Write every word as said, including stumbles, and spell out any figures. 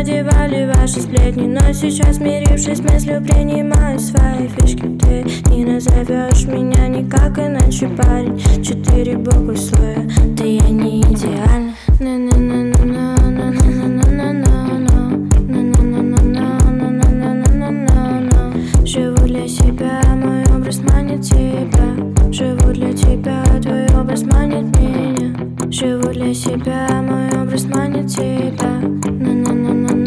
задевали ваши сплетни, но сейчас, смирившись с мыслью, принимаю свои фишки. Ты не назовешь меня никак иначе, парень. Четыре буквы слоя, да я не идеальна. Живу для себя, мой образ манит тебя. Живу для тебя, твой образ манит меня. Живу для себя, мой образ манит тебя. На-на-на-на.